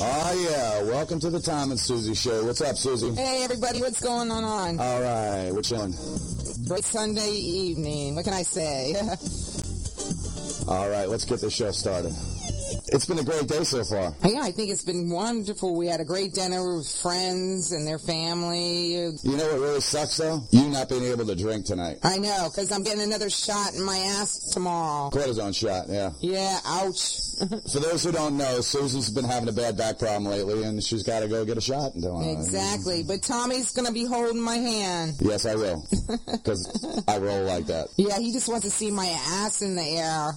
Oh, yeah. Welcome to the Tom and Susie Show. What's up, Susie? Hey, everybody. What's going on? All right. We're chilling. Great Sunday evening. What can I say? All right. Let's get this show started. It's been a great day so far. Yeah, I think it's been wonderful. We had a great dinner with friends and their family. You know what really sucks, though? You not being able to drink tonight. I know, because I'm getting another shot in my ass tomorrow. Cortisone shot, yeah. Yeah, ouch. For those who don't know, Susie's been having a bad back problem lately, and she's got to go get a shot. Exactly. But Tommy's going to be holding my hand. Yes, I will, because I roll like that. Yeah, he just wants to see my ass in the air.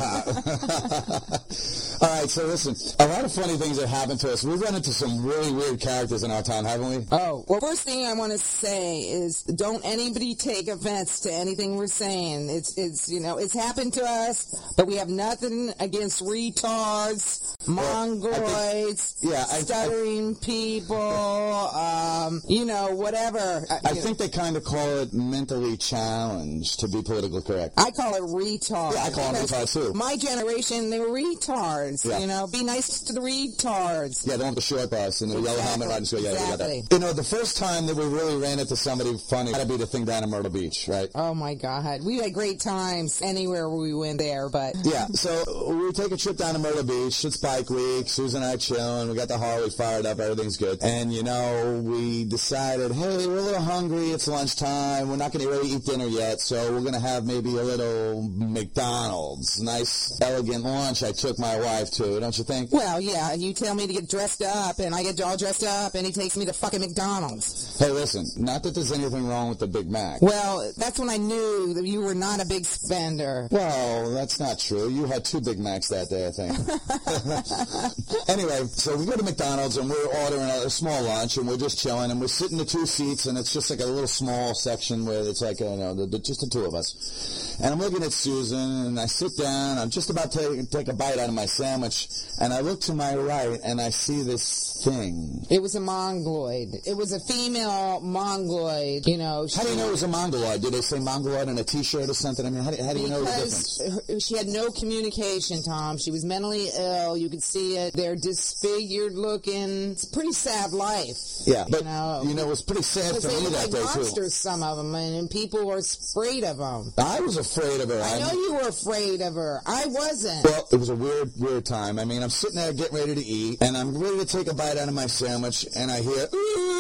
Yeah. All right, so listen, a lot of funny things have happened to us. We've run into some really weird characters in our town, haven't we? Oh, well, first thing I want to say is don't anybody take offense to anything we're saying. It's happened to us, but we have nothing against retards, mongoloids, stuttering people, whatever. I think they kind of call it mentally challenged, to be politically correct. I call it retard. Yeah, I call them retards, too. My generation, they were retards. Yeah. Be nice to the retards. Yeah, they want the short bus and the yellow helmet riding school. Yeah, exactly. We got that. The first time that we really ran into somebody funny had to be the thing down in Myrtle Beach, right? Oh, my God. We had great times anywhere we went there, but... Yeah, so we take a trip down to Myrtle Beach. It's bike week. Susan and I chilling. We got the Harley fired up. Everything's good. And, we decided, hey, we're a little hungry. It's lunchtime. We're not going to really eat dinner yet, so we're going to have maybe a little McDonald's. Nice, elegant lunch I took my wife to, don't you think? Well, yeah, you tell me to get dressed up, and I get all dressed up, and he takes me to fucking McDonald's. Hey, listen, not that there's anything wrong with the Big Mac. Well, that's when I knew that you were not a big spender. Well, that's not true. You had 2 Big Macs that day, I think. Anyway, so we go to McDonald's, and we're ordering a small lunch, and we're just chilling, and we're sitting in the 2 seats, and it's just like a little small section where it's like, just the 2 of us. And I'm looking at Susan, and I sit down. I'm just about to take a bite out of my sandwich, and I look to my right, and I see this thing. It was a mongoloid. It was a female mongoloid, How do you know it was a mongoloid? Did they say mongoloid on a T-shirt or something? I mean, how do you know the difference? She had no communication, Tom. She was mentally ill. You could see it. They're disfigured looking. It's a pretty sad life. Yeah, but, it was pretty sad for me that day, too. They look like monsters, some of them, and people were afraid of them. I was afraid of her. I know you were afraid of her. I wasn't. Well, it was a weird time. I mean, I'm sitting there getting ready to eat, and I'm ready to take a bite out of my sandwich, and I hear...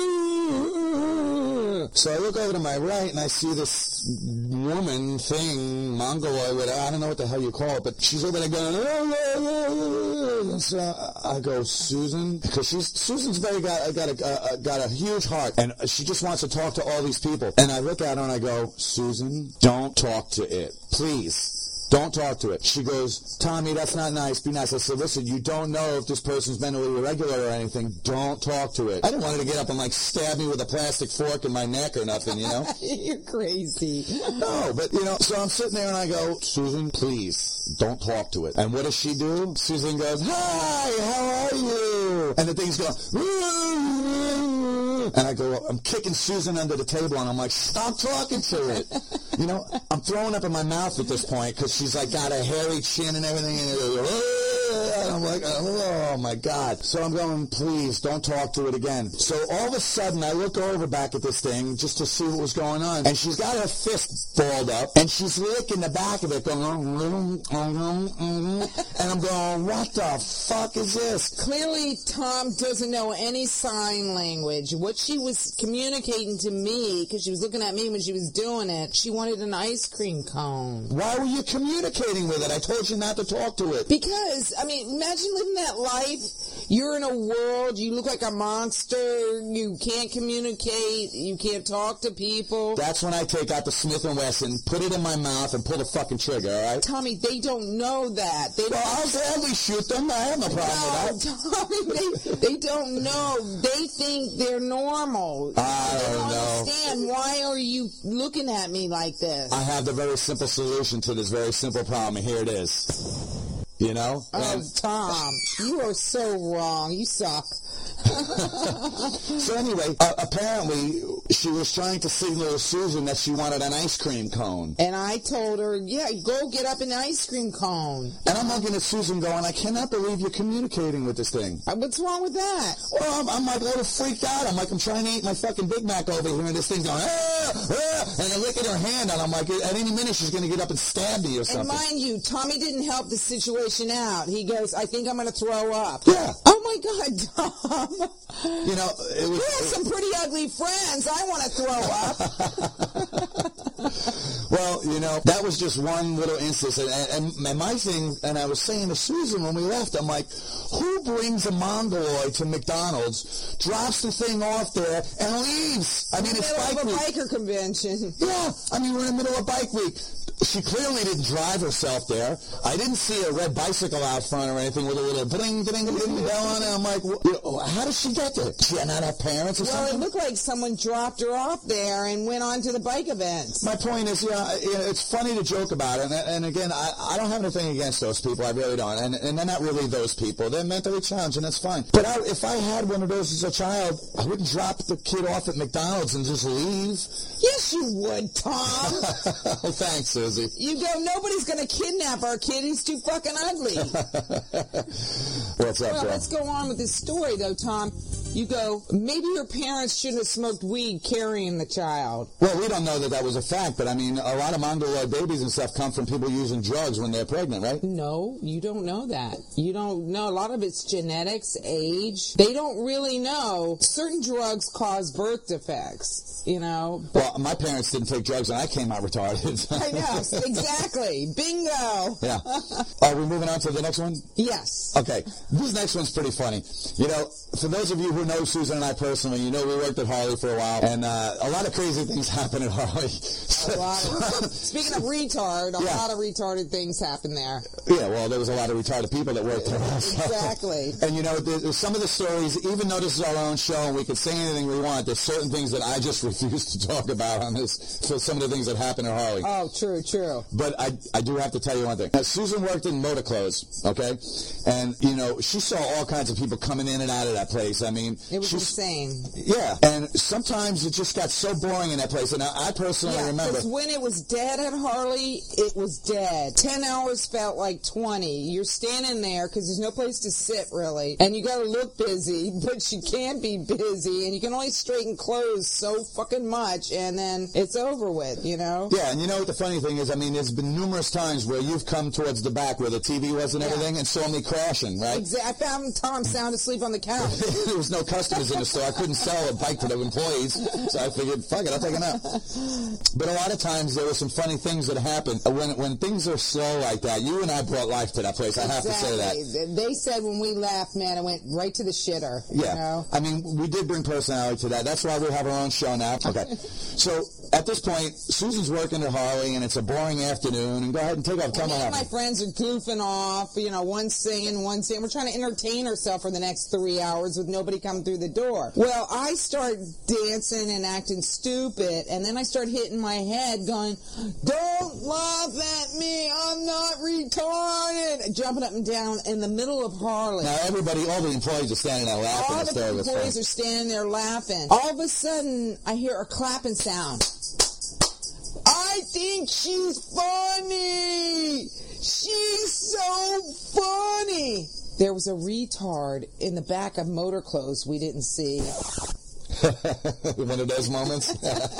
So I look over to my right, and I see this woman thing, mongoloid, I don't know what the hell you call it, but she's over there going... And so I go, Susan, because Susan's got a huge heart, and she just wants to talk to all these people. And I look at her, and I go, Susan, don't talk to it. Please. Don't talk to it. She goes, Tommy, that's not nice. Be nice. I said, listen, you don't know if this person's mentally irregular or anything. Don't talk to it. I didn't want her to get up and, stab me with a plastic fork in my neck or nothing, You're crazy. No, but, so I'm sitting there and I go, Susan, please, don't talk to it. And what does she do? Susan goes, hi, how are you? And the thing's going, and I go, I'm kicking Susan under the table, and I'm like, stop talking to it. I'm throwing up in my mouth at this point, because she's got a hairy chin and everything, and I'm like, oh my God. So I'm going, please, don't talk to it again. So all of a sudden, I look over back at this thing just to see what was going on, and she's got her fist balled up, and she's licking the back of it, going, and I'm going, what the fuck is this? Clearly, Tom doesn't know any sign language. What she was communicating to me, because she was looking at me when she was doing it, she wanted an ice cream cone. Why were you communicating with it? I told you not to talk to it. Because, imagine living that life. You're in a world, you look like a monster, you can't communicate, you can't talk to people. That's when I take out the Smith & Wesson, put it in my mouth, and pull the fucking trigger, all right? Tommy, they don't know that. I'll gladly shoot them. I have no problem with that. Tommy, they don't know. They think they're normal. I don't know. Understand. Why are you looking at me like this? I have the very simple solution to this very simple problem, and here it is. You know? Oh, Tom, you are so wrong. You suck. So anyway, apparently she was trying to signal to Susan that she wanted an ice cream cone. And I told her, yeah, go get up an ice cream cone. And I'm looking at Susan going, I cannot believe you're communicating with this thing. What's wrong with that? Well, I'm like a little freaked out. I'm like, I'm trying to eat my fucking Big Mac over here, and this thing's going, and I'm licking her hand, and I'm like, at any minute she's going to get up and stab me or something. And mind you, Tommy didn't help the situation out. He goes, I think I'm going to throw up. Yeah. Oh my God, Tom. You know, it was... You have some pretty ugly friends. I want to throw up. Well, you know, that was just one little instance. And my thing, and I was saying to Susan when we left, I'm like, who brings a mongoloid to McDonald's, drops the thing off there, and leaves? I mean, it's bike week. Biker convention. Yeah, I mean, we're in the middle of bike week. She clearly didn't drive herself there. I didn't see a red bicycle out front or anything with a little ding, ding, ding, ding bell on it. I'm like, how did she get there? Did she not have parents or something? Well, it looked like someone dropped her off there and went on to the bike events. My point is, it's funny to joke about it. And again, I don't have anything against those people. I really don't. And they're not really those people. They're mentally challenged, and that's fine. But if I had one of those as a child, I wouldn't drop the kid off at McDonald's and just leave. Yes, you would, Tom. Oh, thanks, Susie. You go, nobody's going to kidnap our kid. He's too fucking ugly. What's up, Well, Joe? let's go on with this story, though, Tom. You go, maybe your parents shouldn't have smoked weed carrying the child. Well, we don't know that was a fact, but I mean, a lot of mongoloid babies and stuff come from people using drugs when they're pregnant, right? No, you don't know that. You don't know. A lot of it's genetics, age. They don't really know. Certain drugs cause birth defects, you know. Well, my parents didn't take drugs and I came out retarded. I know, exactly. Bingo. Yeah. Are we moving on to the next one? Yes. Okay. This next one's pretty funny. You know, for those of you who know Susan and I personally, you know we worked at Harley for a while, and a lot of crazy things happen at Harley. Speaking of retard, a lot of retarded things happen there. Yeah, well, there was a lot of retarded people that worked there also. Exactly. And, you know, there's some of the stories, even though this is our own show and we can say anything we want, there's certain things that I just refuse to talk about on this, for some of the things that happen at Harley. Oh, true. But I do have to tell you one thing. Now, Susan worked in motor clothes, okay? And, you know, she saw all kinds of people coming in and out of that place. I mean... It was insane. Yeah. And sometimes it just got so boring in that place. And I personally remember... because when it was dead at Harley, it was dead. 10 hours felt like 20. You're standing there because there's no place to sit, really. And you got to look busy, but you can't be busy. And you can only straighten clothes so fucking much, and then it's over with, you know? Yeah, and you know what the funny thing is? I mean, there's been numerous times where you've come towards the back where the TV was and everything and saw me crashing, right? Exactly. I found Tom sound asleep on the couch. There was no customers in the store. I couldn't sell a bike to the employees, so I figured, fuck it, I'll take a nap. But a lot of times there were some funny things that happen. When things are slow like that, you and I brought life to that place. I have to say that. They said when we left, man, it went right to the shitter. Yeah. You know? I mean, we did bring personality to that. That's why we have our own show now. Okay. So at this point, Susan's working at Harley, and it's a boring afternoon. And go ahead and take off. Tell me my friends are goofing off. You know, one singing, one singing. We're trying to entertain ourselves for the next 3 hours with nobody coming through the door. Well, I start dancing and acting stupid, and then I start hitting my head going, don't laugh at me, I'm not retarded, jumping up and down in the middle of Harley. Now everybody, all the employees are standing there laughing. All the employees are standing there laughing. All of a sudden, I hear a clapping sound. I think she's funny. She's so funny. There was a retard in the back of motor clothes we didn't see. One of those moments.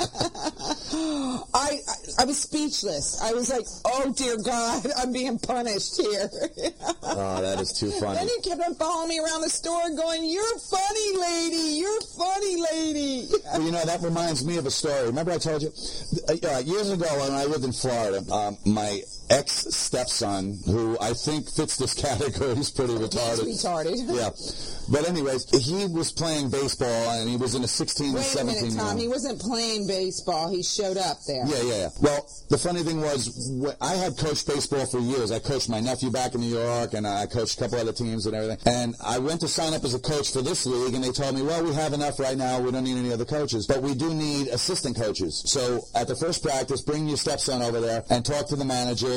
I was speechless. I was like, oh dear God, I'm being punished here. Oh, that is too funny. Then he kept on following me around the store going, you're funny, lady. You're funny, lady. Well, you know, that reminds me of a story. Remember I told you? Years ago when I lived in Florida, my ex-stepson, who I think fits this category, he's pretty retarded. He's retarded. Yeah. But anyways, he was playing baseball, and he was in a 16 and 17 Wait a minute, Tom. He wasn't playing baseball. He showed up there. Yeah. Well, the funny thing was, I had coached baseball for years. I coached my nephew back in New York, and I coached a couple other teams and everything. And I went to sign up as a coach for this league, and they told me, well, we have enough right now. We don't need any other coaches. But we do need assistant coaches. So at the first practice, bring your stepson over there and talk to the manager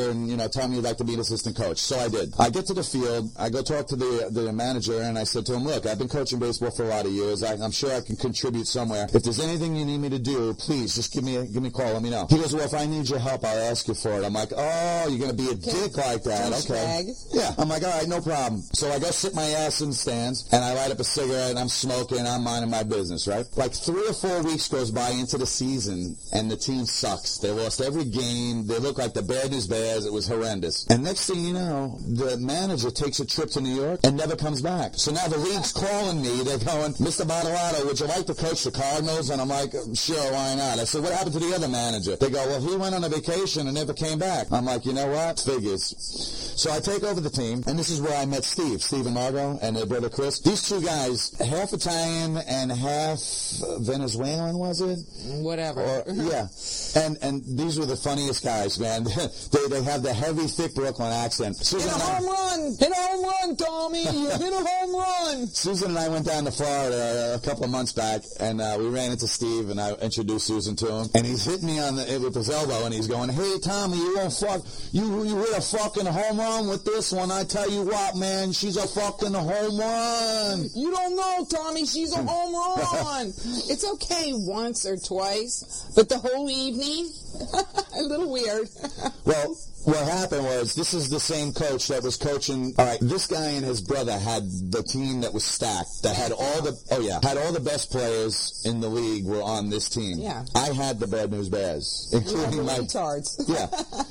here and, tell me you'd like to be an assistant coach. So I did. I get to the field. I go talk to the manager, and I said to him, look, I've been coaching baseball for a lot of years. I'm sure I can contribute somewhere. If there's anything you need me to do, please just give me a call. Let me know. He goes, well, if I need your help, I'll ask you for it. I'm like, oh, you're going to be a dick like that. Okay. Yeah. I'm like, all right, no problem. So I go sit my ass in the stands, and I light up a cigarette, and I'm smoking, I'm minding my business, right? Like 3 or 4 weeks goes by into the season, and the team sucks. They lost every game. They look like the Bad News Bears. It was horrendous. And next thing you know, the manager takes a trip to New York and never comes back. So now the league's calling me. They're going, Mr. Bottolato, would you like to coach the Cardinals? And I'm like, sure, why not? I said, what happened to the other manager? They go, well, he went on a vacation and never came back. I'm like, you know what? Figures. So I take over the team, and this is where I met Steve and Margot, and their brother Chris. These two guys, half Italian and half Venezuelan, was it? Whatever. Yeah. And these were the funniest guys, man. They have the heavy, thick Brooklyn accent. Hit a home run! Hit a home run, Tommy! You hit a home run! Susan and I went down to Florida a couple of months back, and we ran into Steve, and I introduced Susan to him. And he's hitting me with his elbow, and he's going, hey, Tommy, you hit a fucking home run with this one. I tell you what, man, she's a fucking home run. You don't know, Tommy, she's a home run. It's okay once or twice, but the whole evening, a little weird. Well, what happened was, this is the same coach that was coaching. All right, this guy and his brother had the team that was stacked, that had all the best players in the league were on this team. Yeah. I had the Bad News Bears, including my retards. Yeah.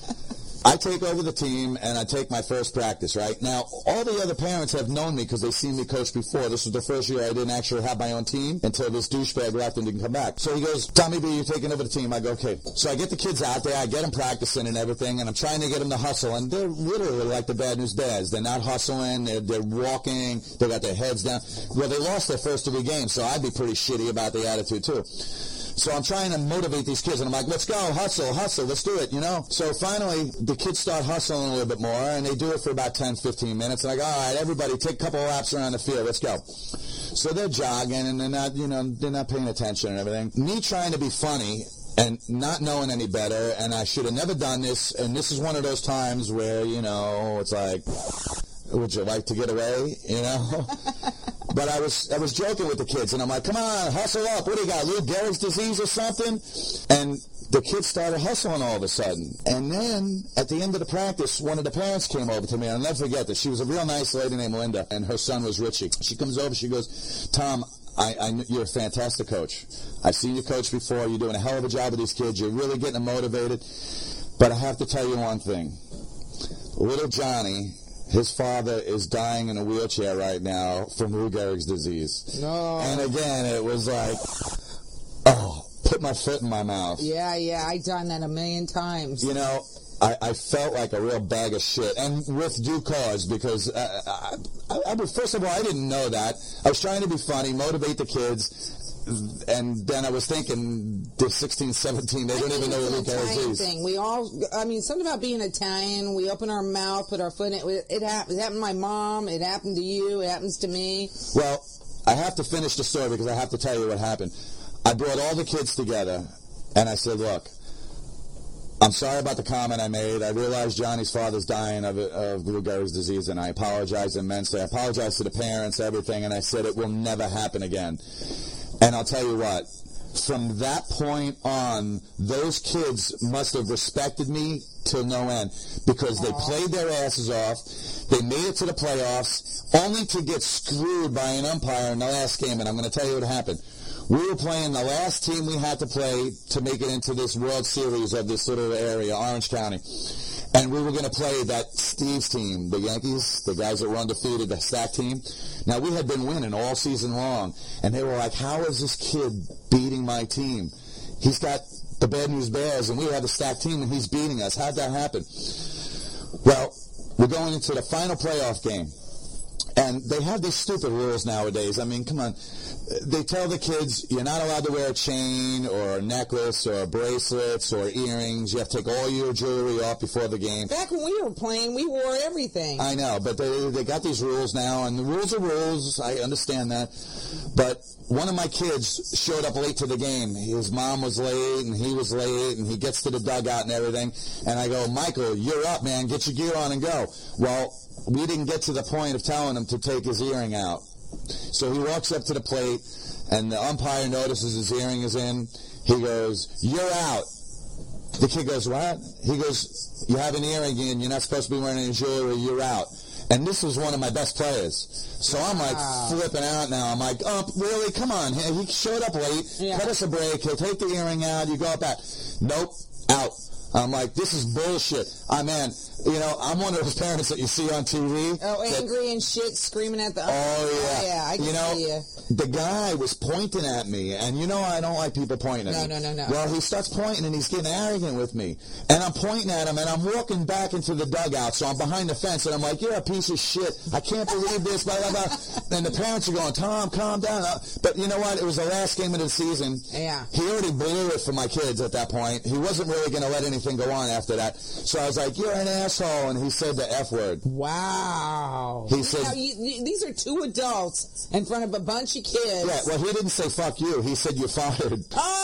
I take over the team, and I take my first practice, right? Now, all the other parents have known me because they've seen me coach before. This was the first year I didn't actually have my own team until this douchebag left and didn't come back. So he goes, Tommy B, you're taking over the team. I go, okay. So I get the kids out there. I get them practicing and everything, and I'm trying to get them to hustle. And they're literally like the Bad News Bears. They're not hustling. They're walking. They got their heads down. Well, they lost their first 3 games, so I'd be pretty shitty about the attitude, too. So I'm trying to motivate these kids, and I'm like, let's go, hustle, let's do it, So finally, the kids start hustling a little bit more, and they do it for about 10, 15 minutes. And I go, all right, everybody, take a couple of laps around the field, let's go. So they're jogging, and they're not paying attention and everything. Me trying to be funny and not knowing any better, and I should have never done this, and this is one of those times where, it's like, would you like to get away, But I was joking with the kids, and I'm like, come on, hustle up. What do you got, Lou Gehrig's disease or something? And the kids started hustling all of a sudden. And then, at the end of the practice, one of the parents came over to me, and I'll never forget this. She was a real nice lady named Linda, and her son was Richie. She comes over, she goes, Tom, you're a fantastic coach. I've seen you coach before. You're doing a hell of a job with these kids. You're really getting them motivated. But I have to tell you one thing. Little Johnny, his father is dying in a wheelchair right now from Lou Gehrig's disease. No. And again, it was like, put my foot in my mouth. Yeah, I've done that 1,000,000 times. I felt like a real bag of shit, and with due cause, because, first of all, I didn't know that. I was trying to be funny, motivate the kids, and then I was thinking, they're 16, 17, they don't even know what Lou Gehrig is. Something about being Italian, we open our mouth, put our foot in it. It happened to my mom, it happened to you, it happens to me. Well, I have to finish the story because I have to tell you what happened. I brought all the kids together, and I said, look, I'm sorry about the comment I made. I realized Johnny's father's dying of Lou Gehrig's disease, and I apologize immensely. I apologize to the parents, everything, and I said it will never happen again. And I'll tell you what, from that point on, those kids must have respected me till no end, because they played their asses off. They made it to the playoffs, only to get screwed by an umpire in the last game, and I'm going to tell you what happened. We were playing the last team we had to play to make it into this World Series of this little area, Orange County. And we were going to play that Steve's team, the Yankees, the guys that were undefeated, the stack team. Now, we had been winning all season long, and they were like, how is this kid beating my team? He's got the Bad News Bears, and we have a stacked team, and he's beating us. How'd that happen? Well, we're going into the final playoff game. And they have these stupid rules nowadays. I mean, come on. they tell the kids you're not allowed to wear a chain or a necklace or bracelets or earrings. You have to take all your jewelry off before the game. Back when we were playing, we wore everything. I know, but they got these rules now, and the rules are rules. I understand that. But one of my kids showed up late to the game. His mom was late, and he was late, and he gets to the dugout and everything. And I go, Michael, you're up, man. Get your gear on and go. Well, we didn't get to the point of telling him to take his earring out. So he walks up to the plate, and the umpire notices his earring is in. He goes, you're out. The kid goes, what? He goes, you have an earring in. You're not supposed to be wearing any jewelry. You're out. And this was one of my best players. So I'm like flipping out now. I'm like, oh, really? Come on. He showed up late. Yeah. Cut us a break. He'll take the earring out. You go up back. Nope. Out. I'm like, this is bullshit. Man, you know, I'm one of those parents that you see on TV. Oh, angry and shit, screaming at the... Oh, yeah. I can see you. The guy was pointing at me, and you know I don't like people pointing at me. No. Well, he starts pointing, and he's getting arrogant with me. And I'm pointing at him, and I'm walking back into the dugout, so I'm behind the fence, and I'm like, you're a piece of shit. I can't believe this, blah, blah, blah. And the parents are going, Tom, calm down. But you know what? It was the last game of the season. Yeah. He already blew it for my kids at that point. He wasn't really going to let anything go on after that. So I was like, you're an asshole, and he said the F word. Wow. He said... Now, these are two adults in front of a bunch of kids. Yeah, well, he didn't say fuck you. He said you're fired.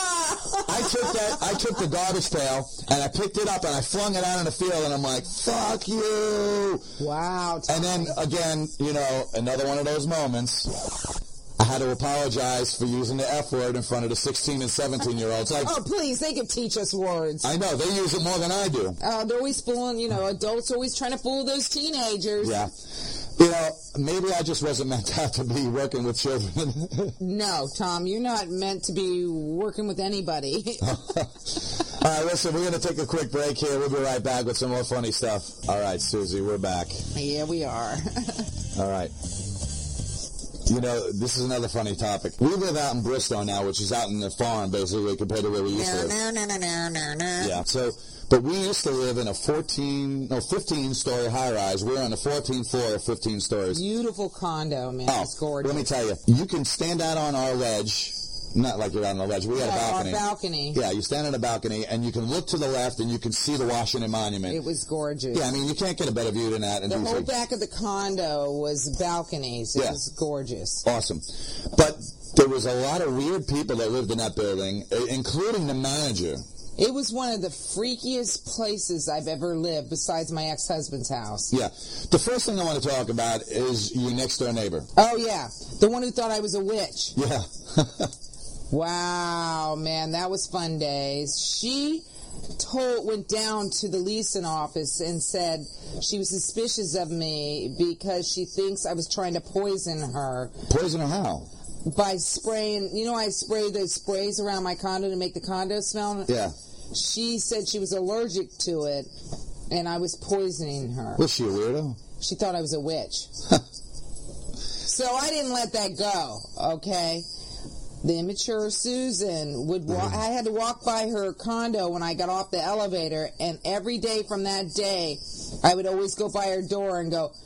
I took the garbage pail, and I picked it up, and I flung it out in the field, and I'm like, fuck you. Wow. And then, again, you know, another one of those moments, I had to apologize for using the F word in front of the 16 and 17-year-olds. Like, oh, please, they can teach us words. I know, they use it more than I do. They're always fooling, you know, adults always trying to fool those teenagers. Yeah. You know, maybe I just wasn't meant to have to be working with children. No, Tom, you're not meant to be working with anybody. All right, listen, we're going to take a quick break here. We'll be right back with some more funny stuff. All right, Susie, we're back. Yeah, we are. All right. You know, this is another funny topic. We live out in Bristow now, which is out in the farm, basically, compared to where we used to live. Yeah, so... But we used to live in a 15-story high-rise. We're on the 14th floor of 15 stories. Beautiful condo, man. Oh, it's gorgeous. Let me tell you, you can stand out on our ledge. Not like you're on the ledge. We had a balcony. Our balcony. Yeah, you stand on a balcony, and you can look to the left, and you can see the Washington Monument. It was gorgeous. Yeah, I mean, you can't get a better view than that. The whole back of the condo was balconies. It was gorgeous. Awesome. But there was a lot of weird people that lived in that building, including the manager. It was one of the freakiest places I've ever lived, besides my ex-husband's house. Yeah. The first thing I want to talk about is your next-door neighbor. Oh, yeah. The one who thought I was a witch. Yeah. Wow, man, that was fun days. She went down to the leasing office and said she was suspicious of me because she thinks I was trying to poison her. Poison her how? By spraying, you know, I spray the sprays around my condo to make the condo smell. Yeah. She said she was allergic to it, and I was poisoning her. Was she a weirdo? She thought I was a witch. So I didn't let that go, okay? The immature Susan would walk. I had to walk by her condo when I got off the elevator, and every day from that day, I would always go by her door and go,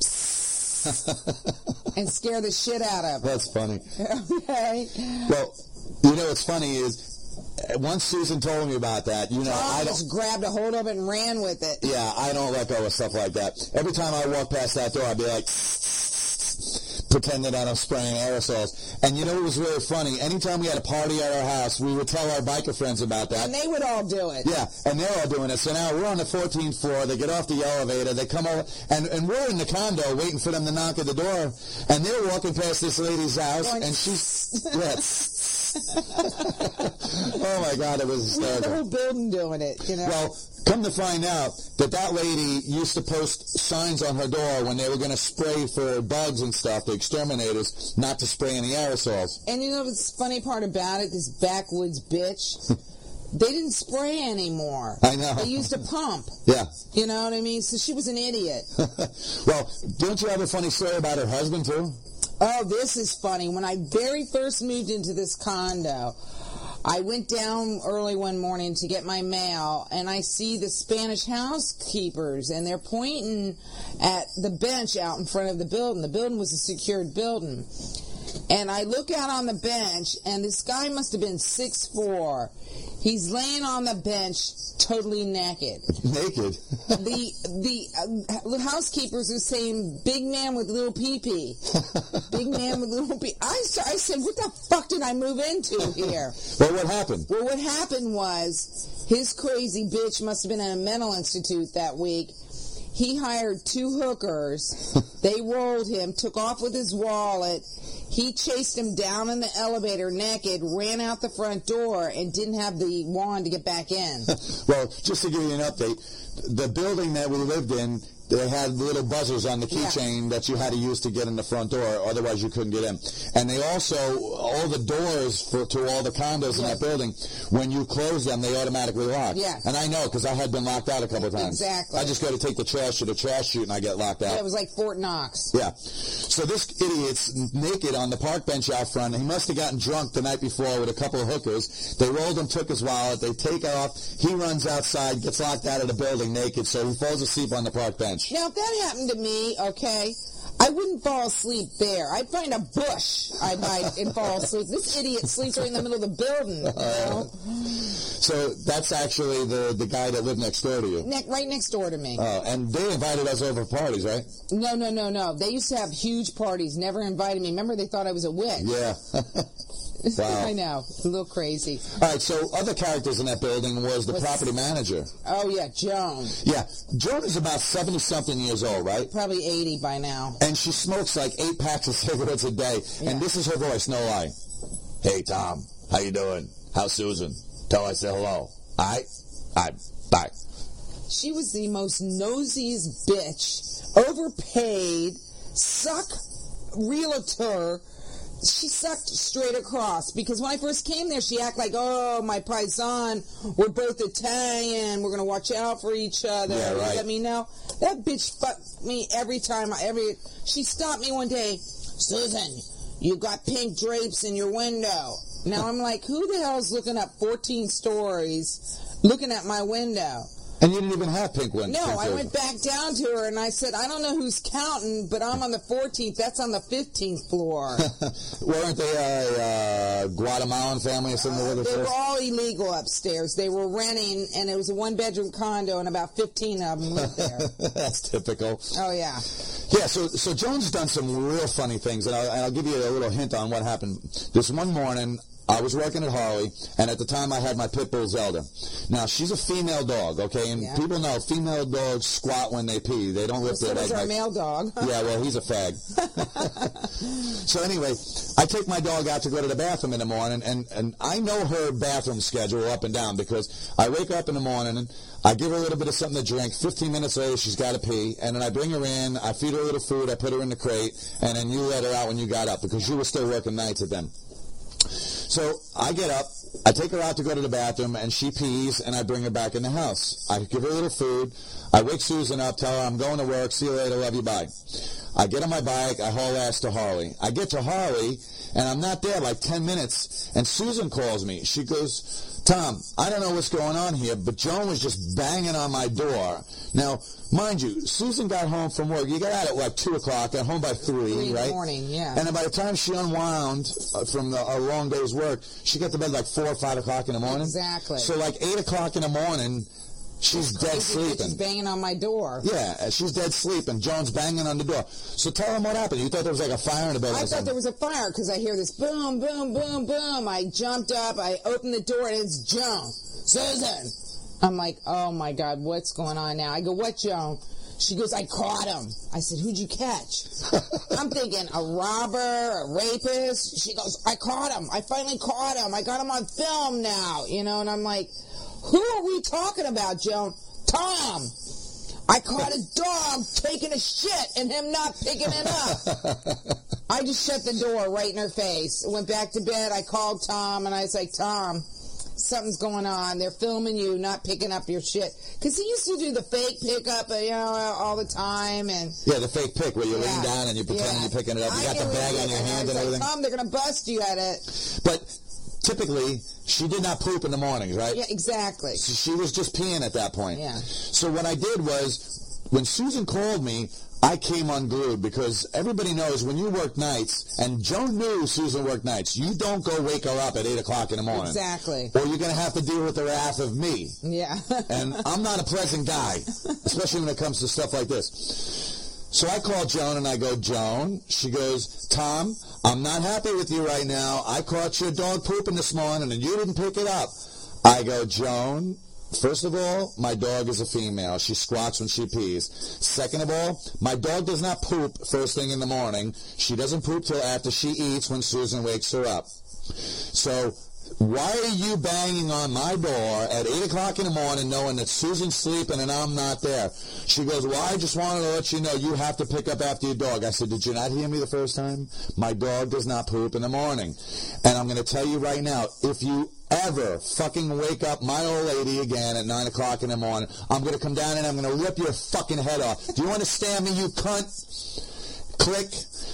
and scare the shit out of her. That's funny. Okay. Well, you know what's funny is, once Susan told me about that, you know, I just grabbed a hold of it and ran with it. Yeah, I don't let go of stuff like that. Every time I walk past that door, I'd be like, pretending that I'm spraying aerosols. And you know what was really funny? Anytime we had a party at our house, we would tell our biker friends about that. And they would all do it. Yeah, and they're all doing it. So now we're on the 14th floor. They get off the elevator. They come over, and we're in the condo waiting for them to knock at the door. And they're walking past this lady's house, and she's... Oh, my God, it was hysterical. The whole building doing it, you know. Well, come to find out that lady used to post signs on her door when they were going to spray for bugs and stuff, the exterminators, not to spray any aerosols. And you know what's the funny part about it? This backwoods bitch, they didn't spray anymore. I know. They used a pump. Yeah. You know what I mean? So she was an idiot. Well, don't you have a funny story about her husband, too? Oh, this is funny. When I very first moved into this condo, I went down early one morning to get my mail, and I see the Spanish housekeepers, and they're pointing at the bench out in front of the building. The building was a secured building. And I look out on the bench, and this guy must have been 6'4". He's laying on the bench, totally naked. Naked? The housekeepers are saying, big man with little pee-pee. Big man with little pee. I said, what the fuck did I move into here? Well, what happened? Well, what happened was, his crazy bitch must have been in a mental institute that week. He hired 2 hookers. They rolled him, took off with his wallet. He chased him down in the elevator naked, ran out the front door, and didn't have the wand to get back in. Well, just to give you an update, the building that we lived in, they had little buzzers on the keychain that you had to use to get in the front door, otherwise you couldn't get in. And they also, all the doors to all the condos in that building, when you close them, they automatically lock. Yeah. And I know, because I had been locked out a couple of times. Exactly. I just go to take the trash to the trash chute and I get locked out. Yeah, it was like Fort Knox. Yeah. So this idiot's naked on the park bench out front. He must have gotten drunk the night before with a couple of hookers. They rolled him, took his wallet. They take off. He runs outside, gets locked out of the building naked, so he falls asleep on the park bench. Now, if that happened to me, okay, I wouldn't fall asleep there. I'd find a bush I'd hide and fall asleep. This idiot sleeps right in the middle of the building, you know? So that's actually the guy that lived next door to you? Right next door to me. Oh, and they invited us over for parties, right? No. They used to have huge parties, never invited me. Remember, they thought I was a witch. Yeah. Wow. I know. A little crazy. All right, so other characters in that building was the property manager. Oh, yeah, Joan. Yeah. Joan is about 70-something years old, right? Probably 80 by now. And she smokes like 8 packs of cigarettes a day. Yeah. And this is her voice, no lie. Hey, Tom. How you doing? How's Susan? Tell her I said hello. All right, bye. She was the most nosiest bitch, overpaid, realtor. She sucked straight across, because when I first came there, she acted like, oh, my paisan, we're both Italian, we're going to watch out for each other. Yeah, right. Let me know. That bitch fucked me every time. She stopped me one day, Susan, you got pink drapes in your window. Now I'm like, who the hell is looking up 14 stories, looking at my window? And you didn't even have pink ones. No, I went back down to her and I said, I don't know who's counting, but I'm on the 14th. That's on the 15th floor. Weren't they a Guatemalan family or something? They were all illegal upstairs. They were renting, and it was a 1-bedroom condo, and about 15 of them lived there. That's typical. Oh, yeah. Yeah, so Joan's done some real funny things, and I'll give you a little hint on what happened. This one morning, I was working at Harley, and at the time I had my pit bull Zelda. Now, she's a female dog, okay? And people know female dogs squat when they pee. They don't lift their legs. So our male dog. Yeah, well, he's a fag. So anyway, I take my dog out to go to the bathroom in the morning, and I know her bathroom schedule up and down, because I wake up in the morning, and I give her a little bit of something to drink. 15 minutes later, she's got to pee, and then I bring her in, I feed her a little food, I put her in the crate, and then you let her out when you got up, because you were still working nights at them. So I get up, I take her out to go to the bathroom, and she pees, and I bring her back in the house. I give her a little food. I wake Susan up, tell her I'm going to work, see you later, love you, bye. I get on my bike, I haul ass to Harley. I get to Harley, and I'm not there like 10 minutes, and Susan calls me. She goes, Tom, I don't know what's going on here, but Joan was just banging on my door. Now, mind you, Susan got home from work. You got out at like 2 o'clock, got home by 3, right? 3 in the morning, yeah. And then by the time she unwound from a long day's work, she got to bed like 4 or 5 o'clock in the morning. Exactly. So like 8 o'clock in the morning, she's dead sleeping. She's banging on my door. Yeah, she's dead sleeping. Joan's banging on the door. So tell him what happened. You thought there was like a fire in the building? I thought there was a fire because I hear this boom, boom, boom, boom. I jumped up. I opened the door, and it's Joan. Susan. I'm like, oh, my God, what's going on now? I go, what, Joan? She goes, I caught him. I said, who'd you catch? I'm thinking, a robber, a rapist. She goes, I caught him. I finally caught him. I got him on film now, you know, and I'm like, who are we talking about, Joan? Tom. I caught a dog taking a shit and him not picking it up. I just shut the door right in her face. Went back to bed. I called Tom, and I was like, Tom, something's going on. They're filming you not picking up your shit. Because he used to do the fake pickup, you know, all the time. And yeah, the fake pick where you lean down and you pretend you're picking it up. You got the bag on your hand and everything. Tom, they're going to bust you at it. But typically, she did not poop in the mornings, right? Yeah, exactly. So she was just peeing at that point. Yeah. So what I did was, when Susan called me, I came unglued because everybody knows when you work nights, and Joan knew Susan worked nights, you don't go wake her up at 8 o'clock in the morning. Exactly. Or you're going to have to deal with the wrath of me. Yeah. And I'm not a pleasant guy, especially when it comes to stuff like this. So I called Joan and I go, Joan, she goes, Tom, I'm not happy with you right now. I caught your dog pooping this morning and you didn't pick it up. I go, Joan, first of all, my dog is a female. She squats when she pees. Second of all, my dog does not poop first thing in the morning. She doesn't poop till after she eats when Susan wakes her up. So why are you banging on my door at 8 o'clock in the morning knowing that Susan's sleeping and I'm not there? She goes, well, I just wanted to let you know you have to pick up after your dog. I said, did you not hear me the first time? My dog does not poop in the morning. And I'm going to tell you right now, if you ever fucking wake up my old lady again at 9 o'clock in the morning, I'm going to come down and I'm going to rip your fucking head off. Do you understand me, you cunt? Click.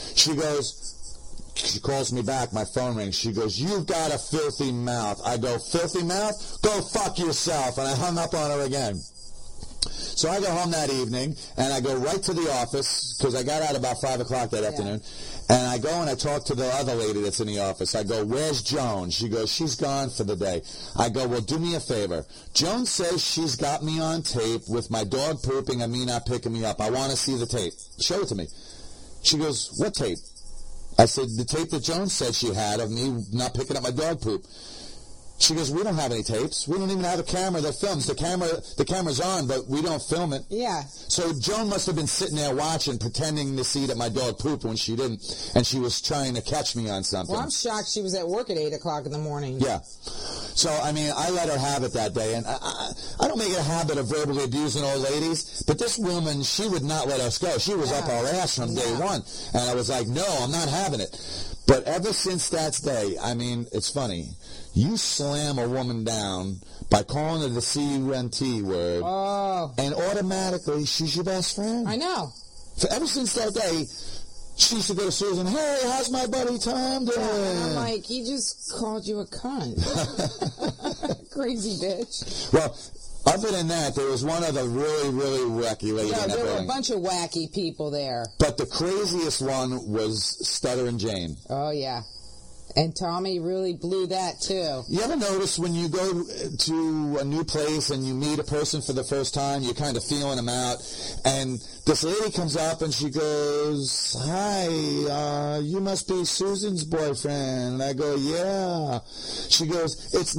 She calls me back, my phone rings. She goes, you've got a filthy mouth. I go, filthy mouth? Go fuck yourself. And I hung up on her again. So I go home that evening, and I go right to the office, because I got out about 5 o'clock that afternoon, and I go and I talk to the other lady that's in the office. I go, where's Joan? She goes, she's gone for the day. I go, well, do me a favor. Joan says she's got me on tape with my dog pooping and me not picking me up. I want to see the tape. Show it to me. She goes, what tape? I said, the tape that Joan said she had of me not picking up my dog poop. She goes, we don't have any tapes. We don't even have a camera that films. The camera's on, but we don't film it. Yeah. So Joan must have been sitting there watching, pretending to see that my dog pooped when she didn't, and she was trying to catch me on something. Well, I'm shocked she was at work at 8 o'clock in the morning. Yeah. So, I mean, I let her have it that day, and I don't make it a habit of verbally abusing old ladies, but this woman, she would not let us go. She was up our ass from day one, and I was like, no, I'm not having it. But ever since that day, I mean, it's funny. You slam a woman down by calling her the C-U-N-T word, and automatically she's your best friend. I know. So ever since that day, she used to go to Susan, hey, how's my buddy Tom doing? And I'm like, he just called you a cunt. Crazy bitch. Well, other than that, there was one other really, really wacky lady in that there were building. a bunch of wacky people there. But the craziest one was Stuttering Jane. Oh, yeah. And Tommy really blew that, too. You ever notice when you go to a new place and you meet a person for the first time, you're kind of feeling them out, and this lady comes up and she goes, hi, you must be Susan's boyfriend. And I go, yeah. She goes, it's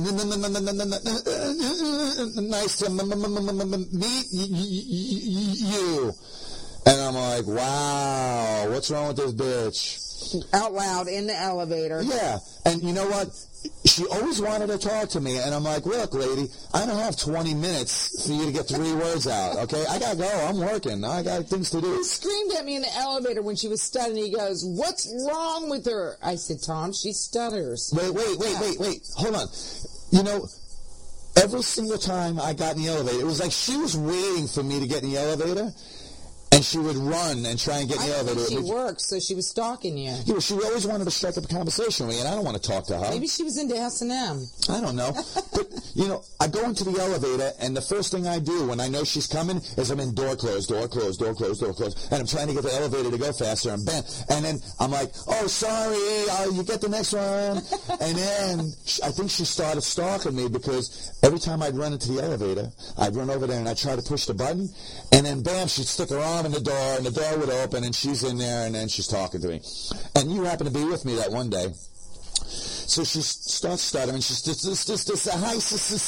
nice to meet you. And I'm like, wow, what's wrong with this bitch? Out loud in the elevator. Yeah, and you know what? She always wanted to talk to me, and I'm like, look, lady, I don't have 20 minutes for you to get 3 words out, okay? I gotta go. I'm working. I got things to do. He screamed at me in the elevator when she was stuttering. He goes, what's wrong with her? I said, Tom, she stutters. Wait. Hold on. You know, every single time I got in the elevator, it was like she was waiting for me to get in the elevator, and she would run and try and get in the elevator. She worked, so she was stalking you. Yeah, she always wanted to strike up a conversation with me, and I don't want to talk to her. Maybe she was into S&M. I don't know. But, you know, I go into the elevator, and the first thing I do when I know she's coming is I'm in door closed. And I'm trying to get the elevator to go faster, and bam. And then I'm like, oh, sorry, you get the next one. And then I think she started stalking me because every time I'd run into the elevator, I'd run over there and I'd try to push the button, and then bam, she'd stick her arm in the door, and the door would open, and she's in there, and then she's talking to me. And you happen to be with me that one day. So she starts stuttering. She's just hi,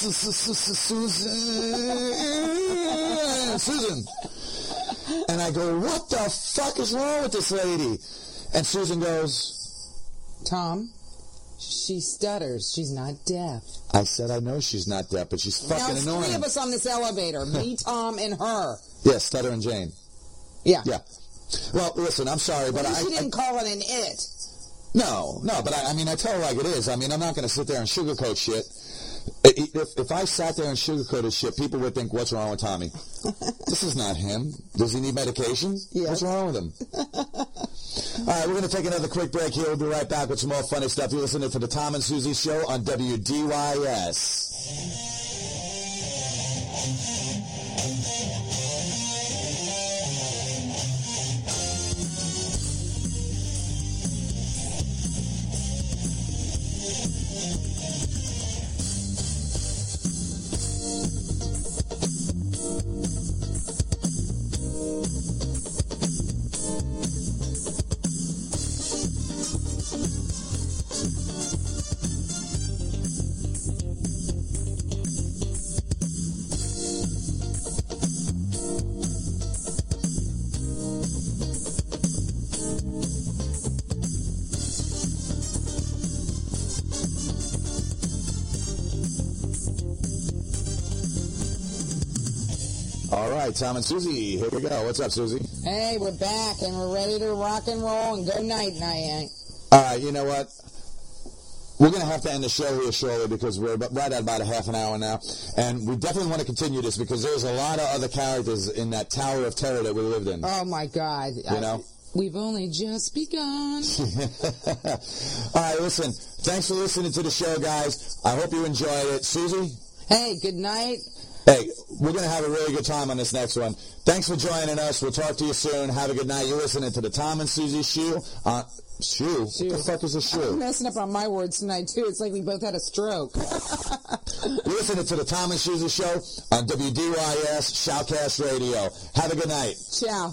Susan. And I go, what the fuck is wrong with this lady? And Susan goes, Tom, she stutters. She's not deaf. I said, I know she's not deaf, but she's fucking annoying. Now, 3 of us on this elevator. Me, Tom, and her. Yeah, Stuttering Jane. Yeah. Well, listen, I'm sorry, but she didn't call it an it. No, but I mean, I tell her like it is. I mean, I'm not going to sit there and sugarcoat shit. If I sat there and sugarcoated shit, people would think, what's wrong with Tommy? This is not him. Does he need medication? Yes. What's wrong with him? All right, we're going to take another quick break here. We'll be right back with some more funny stuff. You're listening to the Tom and Susie Show on WDYS. All right, Tom and Susie, here we go. What's up, Susie? Hey, we're back, and we're ready to rock and roll and go night-night. All right, you know what? We're going to have to end the show here shortly because we're right at about a half an hour now. And we definitely want to continue this because there's a lot of other characters in that Tower of Terror that we lived in. Oh, my God. You know? We've only just begun. All right, listen. Thanks for listening to the show, guys. I hope you enjoyed it. Susie? Hey, good night. Hey, we're going to have a really good time on this next one. Thanks for joining us. We'll talk to you soon. Have a good night. You're listening to the Tom and Susie Shoe. Shoe? What the fuck is a shoe? I'm messing up on my words tonight, too. It's like we both had a stroke. You're listening to the Tom and Susie Show on WDYS Shoutcast Radio. Have a good night. Ciao.